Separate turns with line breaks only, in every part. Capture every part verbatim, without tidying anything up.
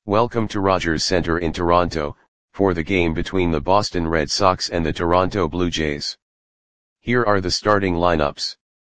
Welcome to Rogers Centre in Toronto, for the game between the Boston Red Sox and the Toronto Blue Jays. Here are the starting lineups.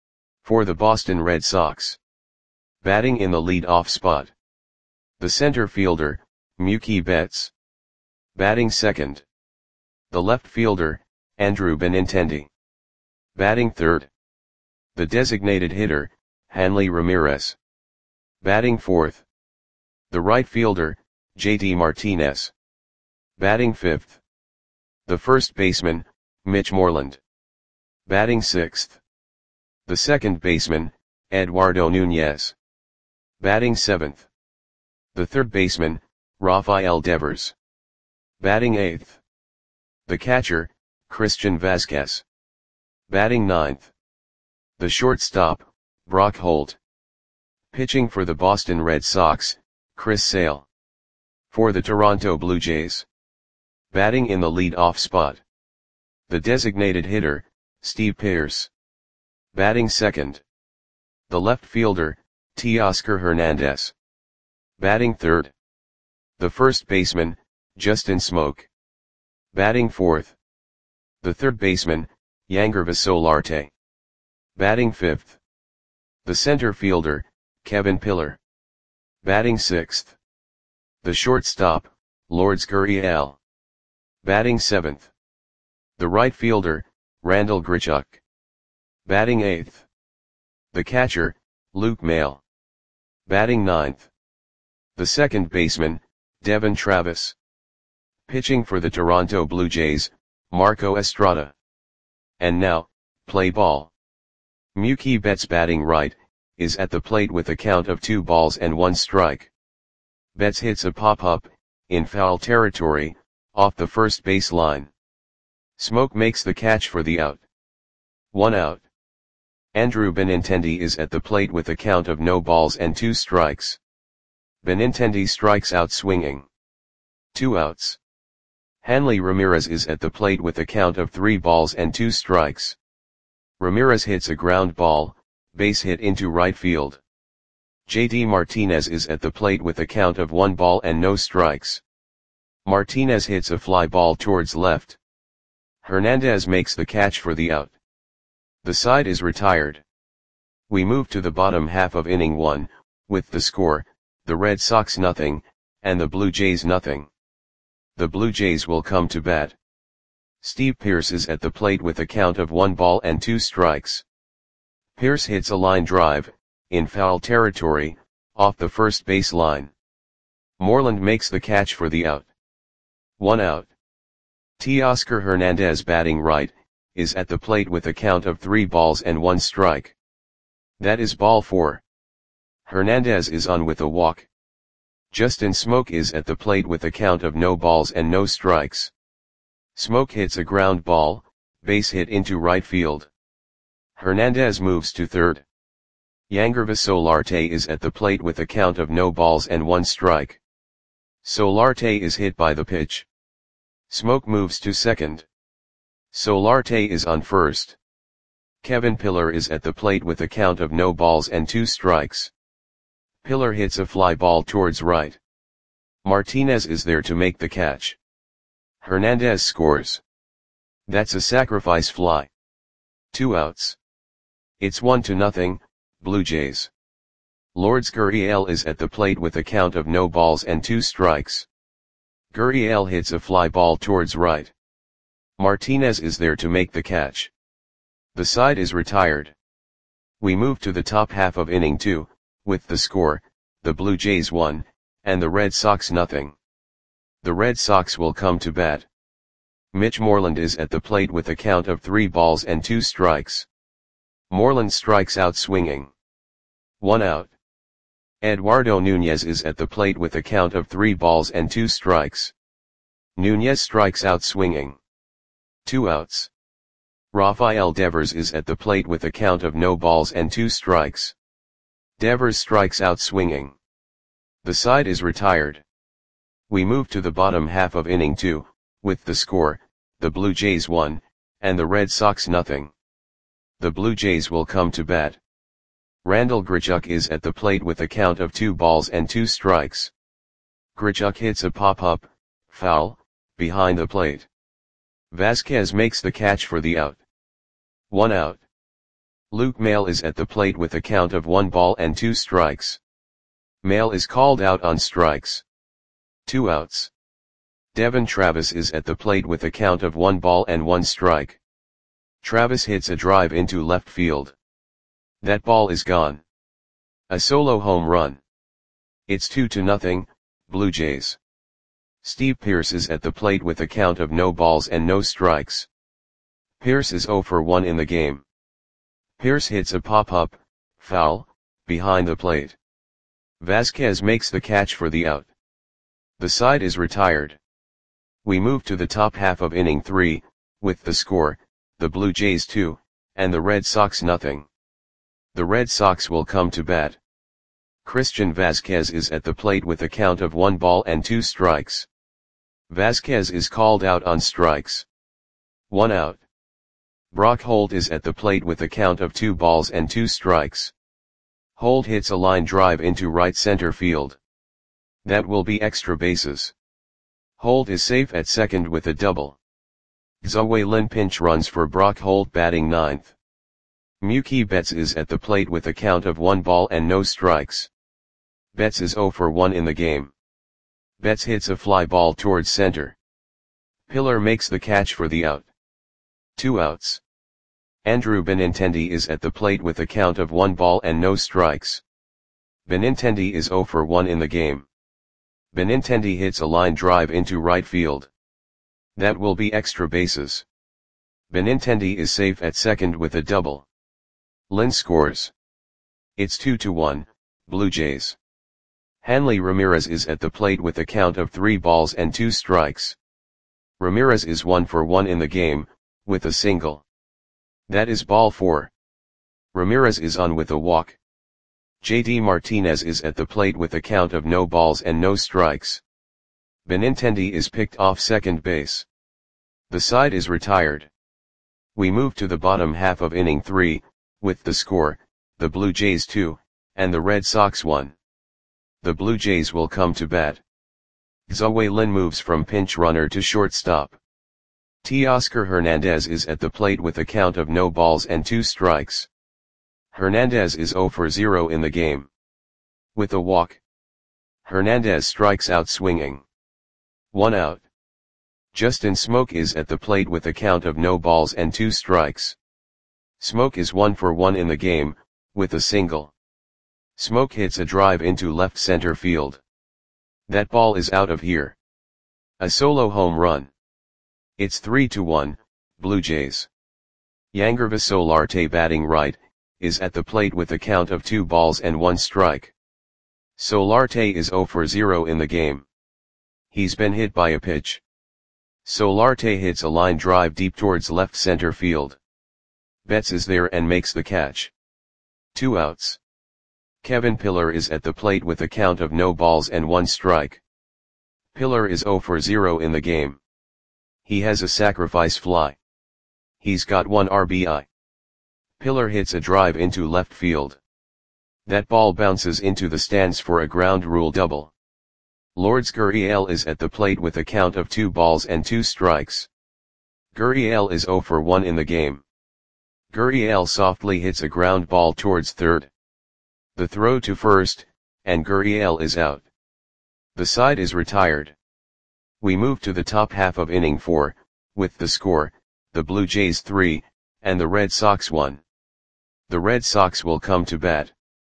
For the Boston Red Sox. Batting in the lead-off spot. The center fielder, Mookie Betts. Batting second. The left fielder, Andrew Benintendi. Batting third. The designated hitter, Hanley Ramirez. Batting fourth. The right fielder, J D Martinez. Batting fifth. The first baseman, Mitch Moreland. Batting sixth. The second baseman, Eduardo Nunez. Batting seventh. The third baseman, Rafael Devers. Batting eighth. The catcher, Christian Vazquez. Batting ninth. The shortstop, Brock Holt. Pitching for the Boston Red Sox, Chris Sale. For the Toronto Blue Jays. Batting in the lead-off spot. The designated hitter, Steve Pearce. Batting second. The left fielder, Teoscar Hernandez. Batting third. The first baseman, Justin Smoak. Batting fourth. The third baseman, Yangervis Solarte. Batting fifth. The center fielder, Kevin Pillar. Batting sixth. The shortstop, Lourdes Gurriel. Batting seventh. The right fielder, Randal Grichuk. Batting eighth. The catcher, Luke Maile. Batting ninth. The second baseman, Devon Travis. Pitching for the Toronto Blue Jays, Marco Estrada. And now, play ball. Mookie Betts batting right, is at the plate with a count of two balls and one strike. Betts hits a pop-up, in foul territory, off the first base line. Smoak makes the catch for the out. One out. Andrew Benintendi is at the plate with a count of no balls and two strikes. Benintendi strikes out swinging. Two outs. Hanley Ramirez is at the plate with a count of three balls and two strikes. Ramirez hits a ground ball, base hit into right field. J D Martinez is at the plate with a count of one ball and no strikes. Martinez hits a fly ball towards left. Hernandez makes the catch for the out. The side is retired. We move to the bottom half of inning one, with the score, the Red Sox nothing, and the Blue Jays nothing. The Blue Jays will come to bat. Steve Pearce is at the plate with a count of one ball and two strikes. Pearce hits a line drive, in foul territory, off the first base line. Moreland makes the catch for the out. One out. Teoscar Hernandez batting right, is at the plate with a count of three balls and one strike. That is ball four. Hernandez is on with a walk. Justin Smoak is at the plate with a count of no balls and no strikes. Smoak hits a ground ball, base hit into right field. Hernandez moves to third. Yangervis Solarte is at the plate with a count of no balls and one strike. Solarte is hit by the pitch. Smoak moves to second. Solarte is on first. Kevin Pillar is at the plate with a count of no balls and two strikes. Pillar hits a fly ball towards right. Martinez is there to make the catch. Hernandez scores. That's a sacrifice fly. Two outs. It's one to nothing, Blue Jays. Lourdes Gurriel is at the plate with a count of no balls and two strikes. Gurriel hits a fly ball towards right. Martinez is there to make the catch. The side is retired. We move to the top half of inning two, with the score, the Blue Jays one, and the Red Sox nothing. The Red Sox will come to bat. Mitch Moreland is at the plate with a count of three balls and two strikes. Moreland strikes out swinging. One out. Eduardo Nunez is at the plate with a count of three balls and two strikes. Nunez strikes out swinging. Two outs. Rafael Devers is at the plate with a count of no balls and two strikes. Devers strikes out swinging. The side is retired. We move to the bottom half of inning two, with the score, the Blue Jays one, and the Red Sox nothing. The Blue Jays will come to bat. Randal Grichuk is at the plate with a count of two balls and two strikes. Grichuk hits a pop-up, foul, behind the plate. Vasquez makes the catch for the out. One out. Luke Maile is at the plate with a count of one ball and two strikes. Maile is called out on strikes. Two outs. Devon Travis is at the plate with a count of one ball and one strike. Travis hits a drive into left field. That ball is gone. A solo home run. It's two to nothing, Blue Jays. Steve Pearce is at the plate with a count of no balls and no strikes. Pearce is oh for one in the game. Pearce hits a pop-up, foul, behind the plate. Vasquez makes the catch for the out. The side is retired. We move to the top half of inning three, with the score, the Blue Jays two, and the Red Sox nothing. The Red Sox will come to bat. Christian Vasquez is at the plate with a count of one ball and two strikes. Vasquez is called out on strikes. One out. Brock Holt is at the plate with a count of two balls and two strikes. Holt hits a line drive into right center field. That will be extra bases. Holt is safe at second with a double. Zoe Lin pinch runs for Brock Holt batting ninth. Mookie Betts is at the plate with a count of one ball and no strikes. Betts is oh for one in the game. Betts hits a fly ball towards center. Pillar makes the catch for the out. Two outs. Andrew Benintendi is at the plate with a count of one ball and no strikes. Benintendi is oh for one in the game. Benintendi hits a line drive into right field. That will be extra bases. Benintendi is safe at second with a double. Lin scores. It's two to one, Blue Jays. Hanley Ramirez is at the plate with a count of three balls and two strikes. Ramirez is one for one in the game, with a single. That is ball four. Ramirez is on with a walk. J D Martinez is at the plate with a count of no balls and no strikes. Benintendi is picked off second base. The side is retired. We move to the bottom half of inning three, with the score, the Blue Jays two, and the Red Sox one. The Blue Jays will come to bat. Zoe Lin moves from pinch runner to shortstop. Teoscar Hernandez is at the plate with a count of no balls and two strikes. Hernandez is oh for zero in the game. With a walk. Hernandez strikes out swinging. One out. Justin Smoak is at the plate with a count of no balls and two strikes. Smoak is one for one in the game, with a single. Smoak hits a drive into left center field. That ball is out of here. A solo home run. It's three to one, Blue Jays. Yangervis Solarte batting right, is at the plate with a count of two balls and one strike. Solarte is oh for zero in the game. He's been hit by a pitch. Solarte hits a line drive deep towards left center field. Betts is there and makes the catch. Two outs. Kevin Pillar is at the plate with a count of no balls and one strike. Pillar is oh for zero in the game. He has a sacrifice fly. He's got one R B I. Pillar hits a drive into left field. That ball bounces into the stands for a ground rule double. Lourdes Gurriel is at the plate with a count of two balls and two strikes. Gurriel is oh for one in the game. Gurriel softly hits a ground ball towards third. The throw to first, and Gurriel is out. The side is retired. We move to the top half of inning four, with the score, the Blue Jays three, and the Red Sox one. The Red Sox will come to bat.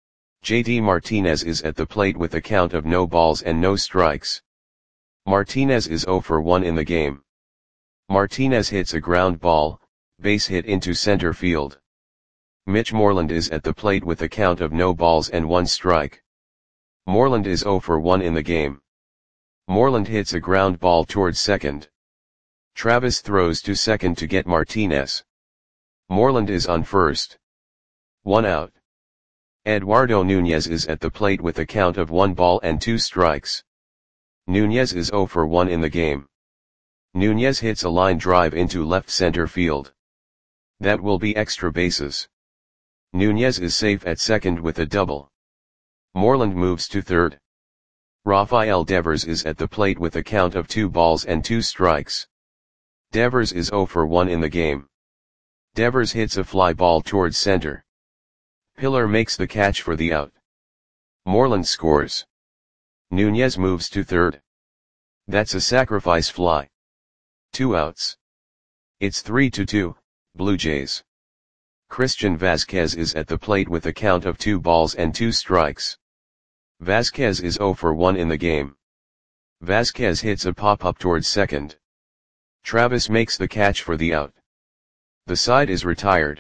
J D Martinez is at the plate with a count of no balls and no strikes. Martinez is oh for one in the game. Martinez hits a ground ball, base hit into center field. Mitch Moreland is at the plate with a count of no balls and one strike. Moreland is oh for one in the game. Moreland hits a ground ball towards second. Travis throws to second to get Martinez. Moreland is on first. One out. Eduardo Nunez is at the plate with a count of one ball and two strikes. Nunez is oh for one in the game. Nunez hits a line drive into left center field. That will be extra bases. Nunez is safe at second with a double. Moreland moves to third. Rafael Devers is at the plate with a count of two balls and two strikes. Devers is zero for one in the game. Devers hits a fly ball towards center. Pillar makes the catch for the out. Moreland scores. Nunez moves to third. That's a sacrifice fly. Two outs. It's three to two, Blue Jays. Christian Vasquez is at the plate with a count of two balls and two strikes. Vasquez is zero for one in the game. Vasquez hits a pop-up towards second. Travis makes the catch for the out. The side is retired.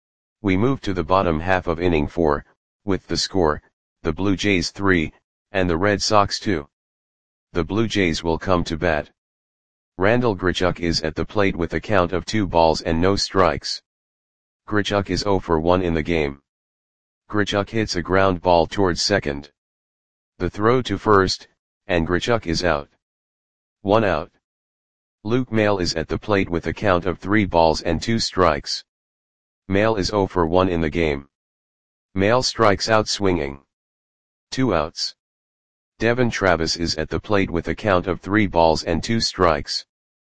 We move to the bottom half of inning four, with the score, the Blue Jays three, and the Red Sox two. The Blue Jays will come to bat. Randal Grichuk is at the plate with a count of two balls and no strikes. Grichuk is zero for one in the game. Grichuk hits a ground ball towards second. The throw to first, and Grichuk is out. One out. Luke Maile is at the plate with a count of three balls and two strikes. Maile is zero for one in the game. Maile strikes out swinging. Two outs. Devon Travis is at the plate with a count of three balls and two strikes.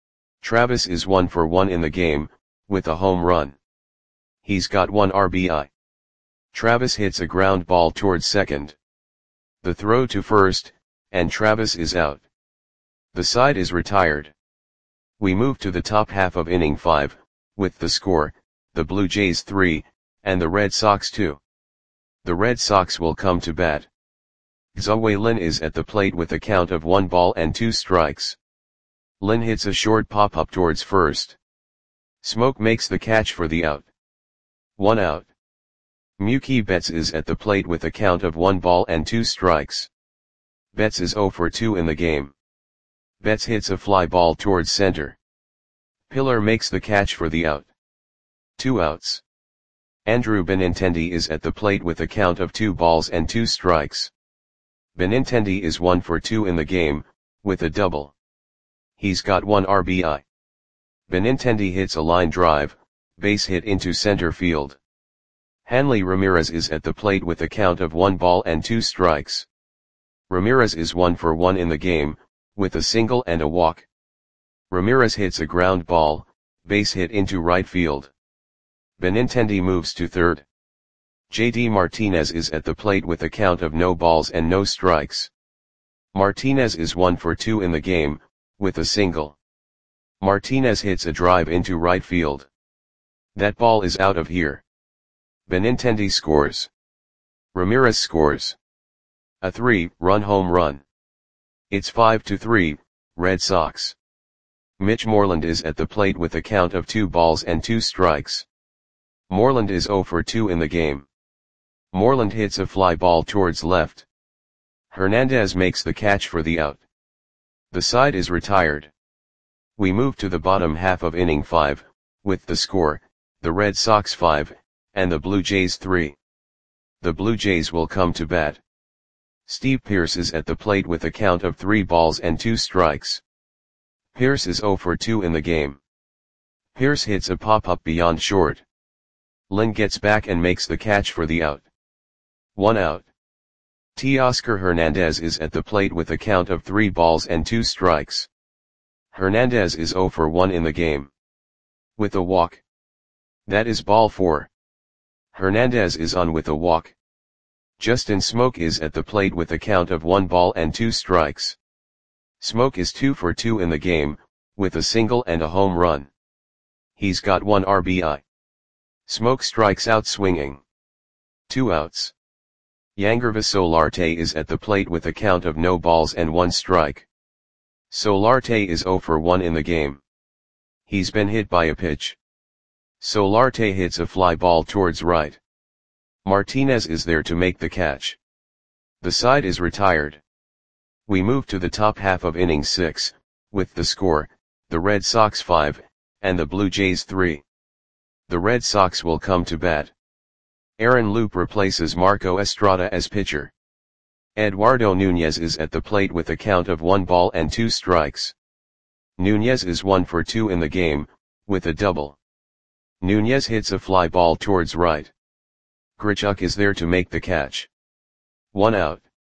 Travis is one for one in the game, with a home run. He's got one R B I. Travis hits a ground ball towards second. The throw to first, and Travis is out. The side is retired. We move to the top half of inning five, with the score, the Blue Jays three, and the Red Sox two. The Red Sox will come to bat. Tzu-Wei Lin is at the plate with a count of one ball and two strikes. Lin hits a short pop-up towards first. Smoke makes the catch for the out. One out. Mookie Betts is at the plate with a count of one ball and two strikes. Betts is zero for two in the game. Betts hits a fly ball towards center. Pillar makes the catch for the out. Two outs. Andrew Benintendi is at the plate with a count of two balls and two strikes. Benintendi is one for two in the game, with a double. He's got one R B I. Benintendi hits a line drive, base hit into center field. Hanley Ramirez is at the plate with a count of one ball and two strikes. Ramirez is one for one in the game, with a single and a walk. Ramirez hits a ground ball, base hit into right field. Benintendi moves to third. J D Martinez is at the plate with a count of no balls and no strikes. Martinez is one for two in the game, with a single. Martinez hits a drive into right field. That ball is out of here. Benintendi scores. Ramirez scores. A three-run home run. It's five to three, Red Sox. Mitch Moreland is at the plate with a count of two balls and two strikes. Moreland is zero for two in the game. Moreland hits a fly ball towards left. Hernandez makes the catch for the out. The side is retired. We move to the bottom half of inning five, with the score, the Red Sox five, and the Blue Jays three. The Blue Jays will come to bat. Steve Pearce is at the plate with a count of three balls and two strikes. Pearce is zero for two in the game. Pearce hits a pop-up beyond short. Lin gets back and makes the catch for the out. One out. Teoscar Hernandez is at the plate with a count of three balls and two strikes. Hernandez is zero for one in the game. With a walk. That is ball four. Hernandez is on with a walk. Justin Smoak is at the plate with a count of one ball and two strikes. Smoak is two for two in the game, with a single and a home run. He's got one R B I. Smoak strikes out swinging. Two outs. Yangervis Solarte is at the plate with a count of no balls and one strike. Solarte is zero for one in the game. He's been hit by a pitch. Solarte hits a fly ball towards right. Martinez is there to make the catch. The side is retired. We move to the top half of inning six, with the score, the Red Sox five, and the Blue Jays three. The Red Sox will come to bat. Aaron Loup replaces Marco Estrada as pitcher. Eduardo Nunez is at the plate with a count of one ball and two strikes. Nunez is one for two in the game, with a double. Nunez hits a fly ball towards right. Grichuk is there to make the catch. One out.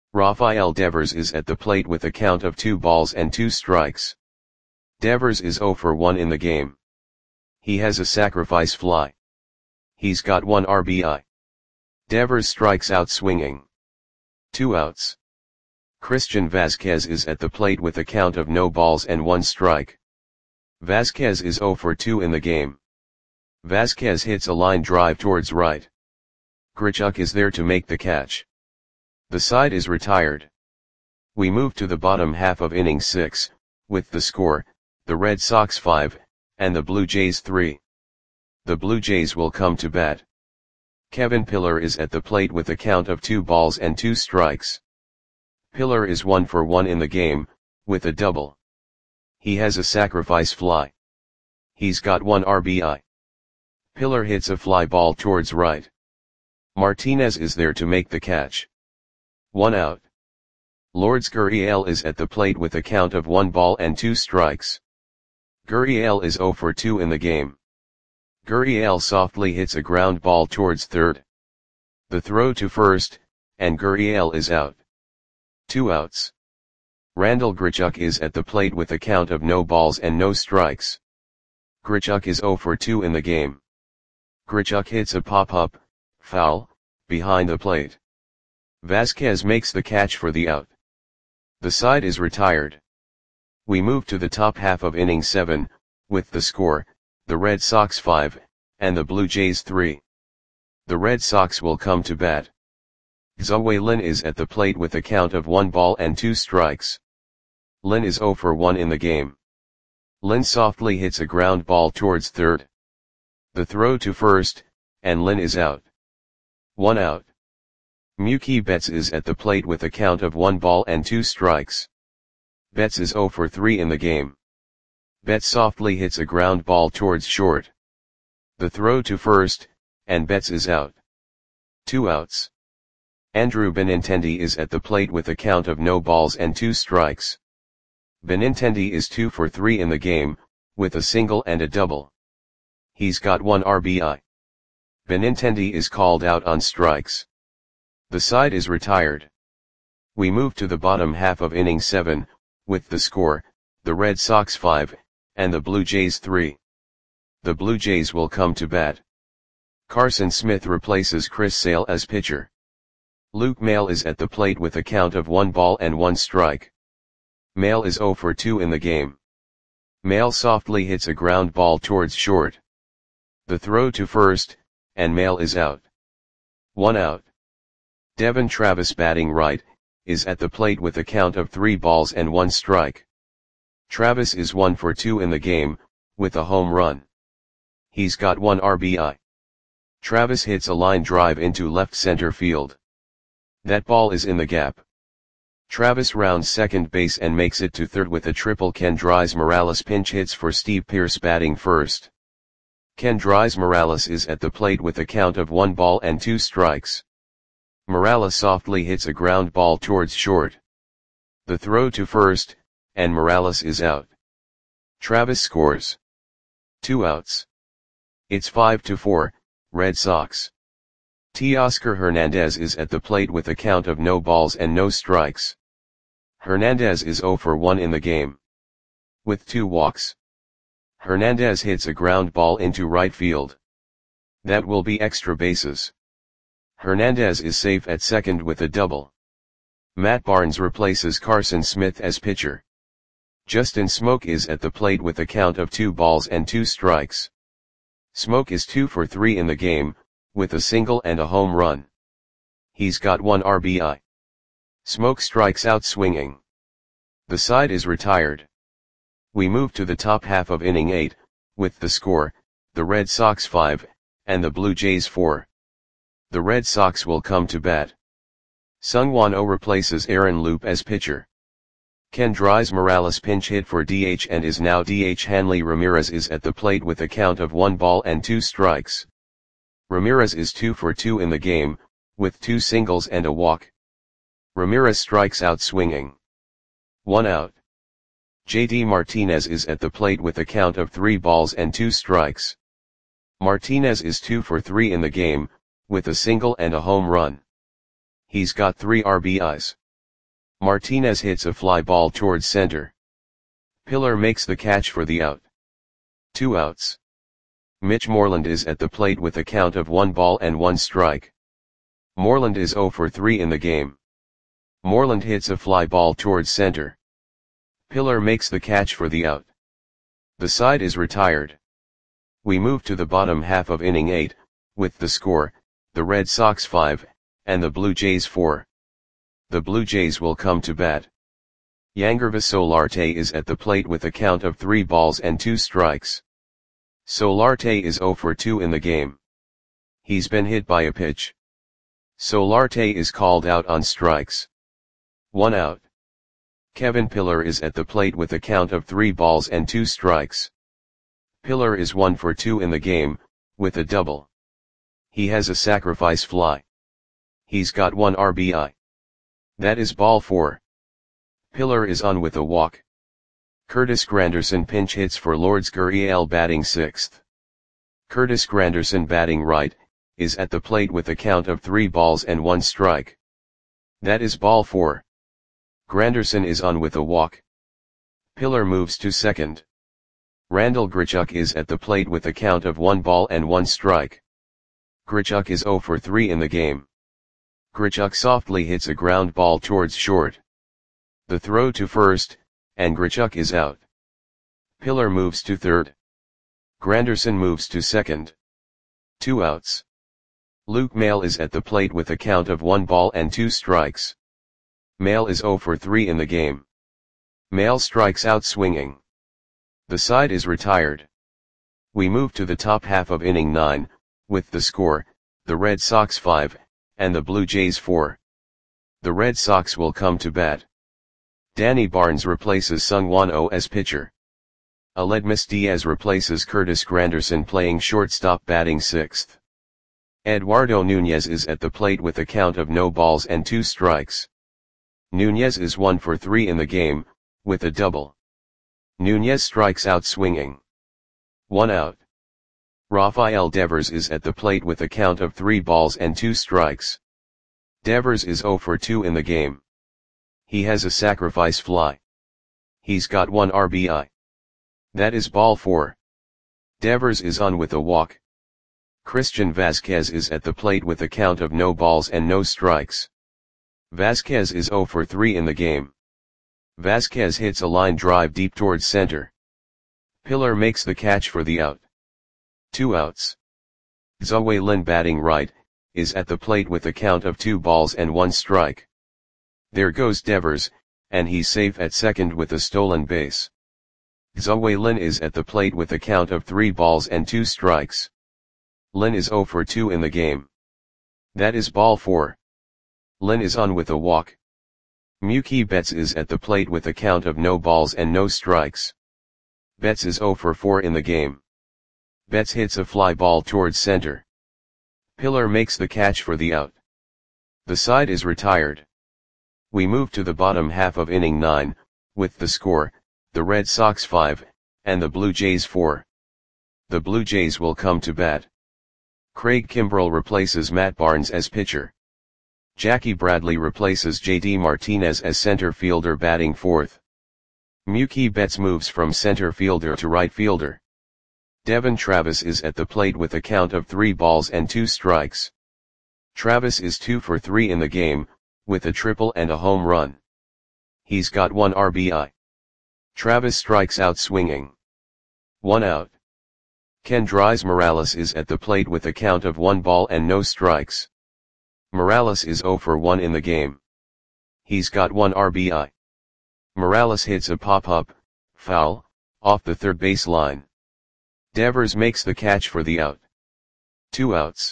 Rafael Devers is at the plate with a count of two balls and two strikes. Devers is zero for one in the game. He has a sacrifice fly. He's got one R B I. Devers strikes out swinging. Two outs. Christian Vazquez is at the plate with a count of no balls and one strike. Vazquez is zero for two in the game. Vazquez hits a line drive towards right. Grichuk is there to make the catch. The side is retired. We move to the bottom half of inning six, with the score, the Red Sox five, and the Blue Jays three. The Blue Jays will come to bat. Kevin Pillar is at the plate with a count of two balls and two strikes. Pillar is one for one in the game, with a double. He has a sacrifice fly. He's got one R B I. Pillar hits a fly ball towards right. Martinez is there to make the catch. One out. Lourdes Gurriel is at the plate with a count of one ball and two strikes. Gurriel is zero for two in the game. Gurriel softly hits a ground ball towards third. The throw to first, and Gurriel is out. Two outs. Randal Grichuk is at the plate with a count of no balls and no strikes. Grichuk is zero for two in the game. Grichuk hits a pop-up, foul, behind the plate. Vazquez makes the catch for the out. The side is retired. We move to the top half of inning seven, with the score, the Red Sox five, and the Blue Jays three. The Red Sox will come to bat. Zoe Lin is at the plate with a count of one ball and two strikes. Lin is zero for one in the game. Lin softly hits a ground ball towards third. The throw to first, and Lin is out. One out. Mookie Betts is at the plate with a count of one ball and two strikes. Betts is zero for three in the game. Betts softly hits a ground ball towards short. The throw to first, and Betts is out. Two outs. Andrew Benintendi is at the plate with a count of no balls and two strikes. Benintendi is two for three in the game, with a single and a double. He's got one R B I. Benintendi is called out on strikes. The side is retired. We move to the bottom half of inning seven, with the score, the Red Sox five, and the Blue Jays three. The Blue Jays will come to bat. Carson Smith replaces Chris Sale as pitcher. Luke Maile is at the plate with a count of one ball and one strike. Maile is zero for two in the game. Maile softly hits a ground ball towards short. The throw to first, and Maile is out. One out. Devon Travis batting right, is at the plate with a count of three balls and one strike. Travis is one for two in the game, with a home run. He's got one R B I. Travis hits a line drive into left center field. That ball is in the gap. Travis rounds second base and makes it to third with a triple. Kendrys Morales pinch hits for Steve Pearce batting first. Kendrys Morales is at the plate with a count of one ball and two strikes. Morales softly hits a ground ball towards short. The throw to first, and Morales is out. Travis scores. Two outs. It's five to four, Red Sox. Teoscar Hernandez is at the plate with a count of no balls and no strikes. Hernandez is zero for one in the game. With two walks. Hernandez hits a ground ball into right field. That will be extra bases. Hernandez is safe at second with a double. Matt Barnes replaces Carson Smith as pitcher. Justin Smoak is at the plate with a count of two balls and two strikes. Smoak is two for three in the game, with a single and a home run. He's got one R B I. Smoak strikes out swinging. The side is retired. We move to the top half of inning eight, with the score, the Red Sox five, and the Blue Jays four. The Red Sox will come to bat. Seung-Hwan Oh replaces Aaron Loup as pitcher. Kendrys Morales pinch hit for D H and is now D H. Hanley Ramirez is at the plate with a count of one ball and two strikes. Ramirez is two for two in the game, with two singles and a walk. Ramirez strikes out swinging. One out. J D Martinez is at the plate with a count of three balls and two strikes. Martinez is two for three in the game, with a single and a home run. He's got three R B Is. Martinez hits a fly ball towards center. Pillar makes the catch for the out. Two outs. Mitch Moreland is at the plate with a count of one ball and one strike. Moreland is oh for three in the game. Moreland hits a fly ball towards center. Pillar makes the catch for the out. The side is retired. We move to the bottom half of inning eight, with the score, the Red Sox five, and the Blue Jays four. The Blue Jays will come to bat. Yangervis Solarte is at the plate with a count of three balls and two strikes. Solarte is oh for two in the game. He's been hit by a pitch. Solarte is called out on strikes. One out. Kevin Pillar is at the plate with a count of three balls and two strikes. Pillar is one for two in the game, with a double. He has a sacrifice fly. He's got one R B I. That is ball four. Pillar is on with a walk. Curtis Granderson pinch hits for Lourdes Gurriel batting sixth. Curtis Granderson batting right, is at the plate with a count of three balls and one strike. That is ball four. Granderson is on with a walk. Pillar moves to second. Randal Grichuk is at the plate with a count of one ball and one strike. Grichuk is oh for three in the game. Grichuk softly hits a ground ball towards short. The throw to first, and Grichuk is out. Pillar moves to third. Granderson moves to second. Two outs. Luke Maile is at the plate with a count of one ball and two strikes. Maile is oh for three in the game. Maile strikes out swinging. The side is retired. We move to the top half of inning nine, with the score, the Red Sox five, and the Blue Jays four. The Red Sox will come to bat. Danny Barnes replaces Sungwon Oh as pitcher. Aledmys Diaz replaces Curtis Granderson playing shortstop batting sixth. Eduardo Nunez is at the plate with a count of no balls and two strikes. Nunez is one for three in the game, with a double. Nunez strikes out swinging. One out. Rafael Devers is at the plate with a count of three balls and two strikes. Devers is oh for two in the game. He has a sacrifice fly. He's got one R B I. That is ball four. Devers is on with a walk. Christian Vazquez is at the plate with a count of no balls and no strikes. Vazquez is oh for three in the game. Vazquez hits a line drive deep towards center. Pillar makes the catch for the out. Two outs. Zhou Lin batting right, is at the plate with a count of two balls and one strike. There goes Devers, and he's safe at second with a stolen base. Zhou Lin is at the plate with a count of three balls and two strikes. Lin is oh for two in the game. That is ball four. Lin is on with a walk. Mookie Betts is at the plate with a count of no balls and no strikes. Betts is oh for four in the game. Betts hits a fly ball towards center. Pillar makes the catch for the out. The side is retired. We move to the bottom half of inning nine, with the score, the Red Sox five, and the Blue Jays four. The Blue Jays will come to bat. Craig Kimbrell replaces Matt Barnes as pitcher. Jackie Bradley replaces J D Martinez as center fielder batting fourth. Mookie Betts moves from center fielder to right fielder. Devon Travis is at the plate with a count of three balls and two strikes. Travis is two for three in the game, with a triple and a home run. He's got one R B I. Travis strikes out swinging. One out. Kendrys Morales is at the plate with a count of one ball and no strikes. Morales is oh for one in the game. He's got one R B I. Morales hits a pop-up, foul, off the third base line. Devers makes the catch for the out. Two outs.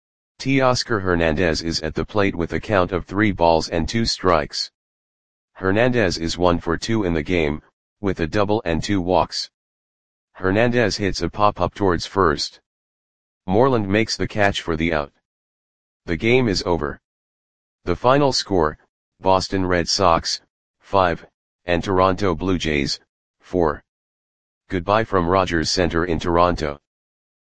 Teoscar Hernandez is at the plate with a count of three balls and two strikes. Hernandez is one for two in the game, with a double and two walks. Hernandez hits a pop-up towards first. Moreland makes the catch for the out. The game is over. The final score, Boston Red Sox, five, and Toronto Blue Jays, four. Goodbye from Rogers Centre in Toronto.